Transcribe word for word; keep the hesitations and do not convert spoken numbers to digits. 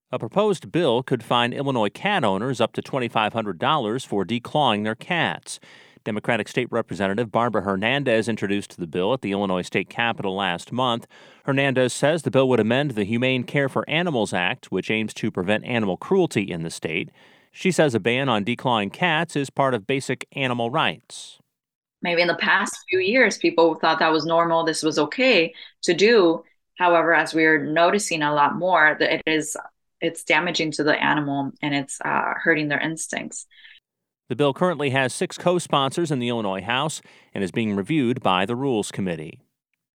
A proposed bill could fine Illinois cat owners up to two thousand five hundred dollars for declawing their cats. Democratic State Representative Barbara Hernandez introduced the bill at the Illinois State Capitol last month. Hernandez says the bill would amend the Humane Care for Animals Act, which aims to prevent animal cruelty in the state. She says a ban on declawing cats is part of basic animal rights. Maybe in the past few years, people thought that was normal, this was okay to do. However, as we're noticing a lot more, that it is it's damaging to the animal and it's uh, hurting their instincts. The bill currently has six co-sponsors in the Illinois House and is being reviewed by the Rules Committee.